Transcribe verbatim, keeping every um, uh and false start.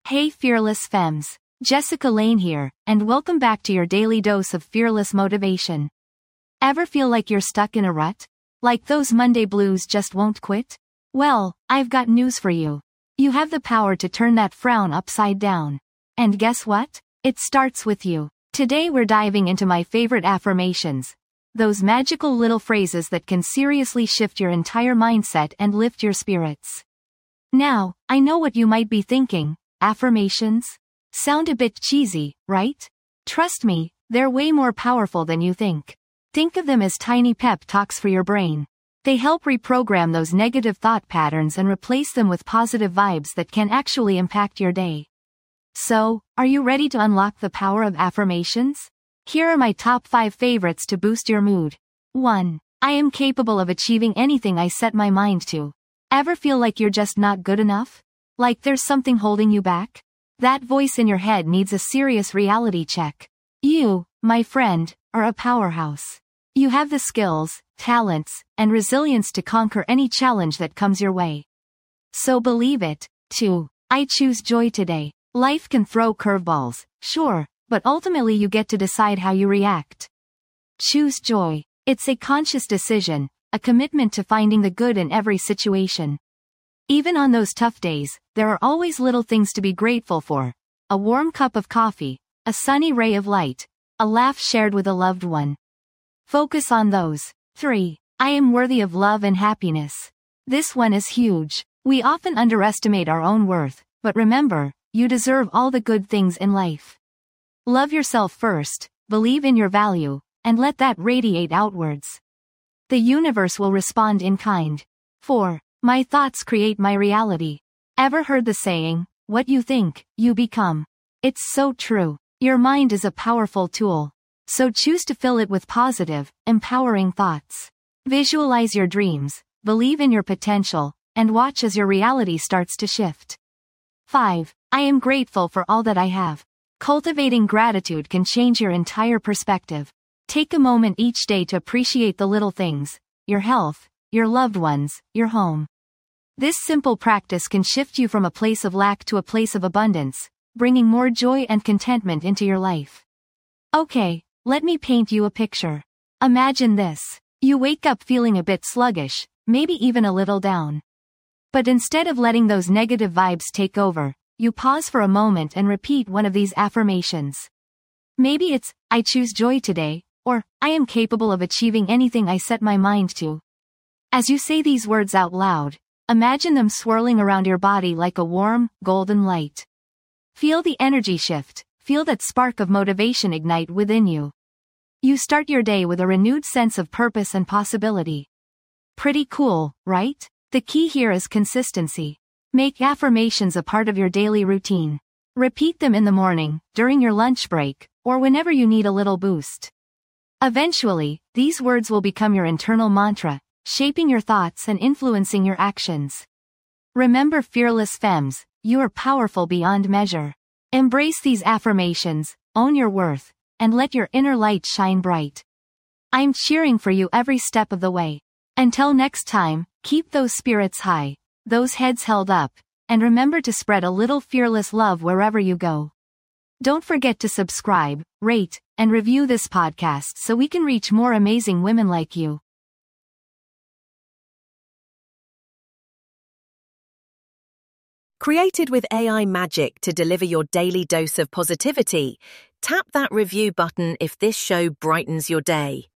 Hey Fearless Femmes, Jessica Lane here, and welcome back to your daily dose of fearless motivation. Ever feel like you're stuck in a rut? Like those Monday blues just won't quit? Well, I've got news for you. You have the power to turn that frown upside down. And guess what? It starts with you. Today we're diving into my favorite affirmations. Those magical little phrases that can seriously shift your entire mindset and lift your spirits. Now, I know what you might be thinking. Affirmations? Sound a bit cheesy, right? Trust me, they're way more powerful than you think. Think of them as tiny pep talks for your brain. They help reprogram those negative thought patterns and replace them with positive vibes that can actually impact your day. So, are you ready to unlock the power of affirmations? Here are my top five favorites to boost your mood. one. I am capable of achieving anything I set my mind to. Ever feel like you're just not good enough? Like there's something holding you back? That voice in your head needs a serious reality check. You, my friend, are a powerhouse. You have the skills, talents, and resilience to conquer any challenge that comes your way. So believe it. two. I choose joy today. Life can throw curveballs, sure, but ultimately you get to decide how you react. Choose joy. It's a conscious decision, a commitment to finding the good in every situation. Even on those tough days, there are always little things to be grateful for. A warm cup of coffee, a sunny ray of light, a laugh shared with a loved one. Focus on those. three. I am worthy of love and happiness. This one is huge. We often underestimate our own worth, but remember, you deserve all the good things in life. Love yourself first, believe in your value, and let that radiate outwards. The universe will respond in kind. four. My thoughts create my reality. Ever heard the saying, what you think, you become? It's so true. Your mind is a powerful tool. So choose to fill it with positive, empowering thoughts. Visualize your dreams, believe in your potential, and watch as your reality starts to shift. five. I am grateful for all that I have. Cultivating gratitude can change your entire perspective. Take a moment each day to appreciate the little things, your health, your loved ones, your home. This simple practice can shift you from a place of lack to a place of abundance, bringing more joy and contentment into your life. Okay, let me paint you a picture. Imagine this. You wake up feeling a bit sluggish, maybe even a little down. But instead of letting those negative vibes take over, you pause for a moment and repeat one of these affirmations. Maybe it's, I choose joy today, or, I am capable of achieving anything I set my mind to. As you say these words out loud, imagine them swirling around your body like a warm, golden light. Feel the energy shift, feel that spark of motivation ignite within you. You start your day with a renewed sense of purpose and possibility. Pretty cool, right? The key here is consistency. Make affirmations a part of your daily routine. Repeat them in the morning, during your lunch break, or whenever you need a little boost. Eventually, these words will become your internal mantra, shaping your thoughts and influencing your actions. Remember, fearless femmes, you are powerful beyond measure. Embrace these affirmations, own your worth, and let your inner light shine bright. I'm cheering for you every step of the way. Until next time, keep those spirits high, those heads held up, and remember to spread a little fearless love wherever you go. Don't forget to subscribe, rate, and review this podcast so we can reach more amazing women like you. Created with A I magic to deliver your daily dose of positivity, tap that review button if this show brightens your day.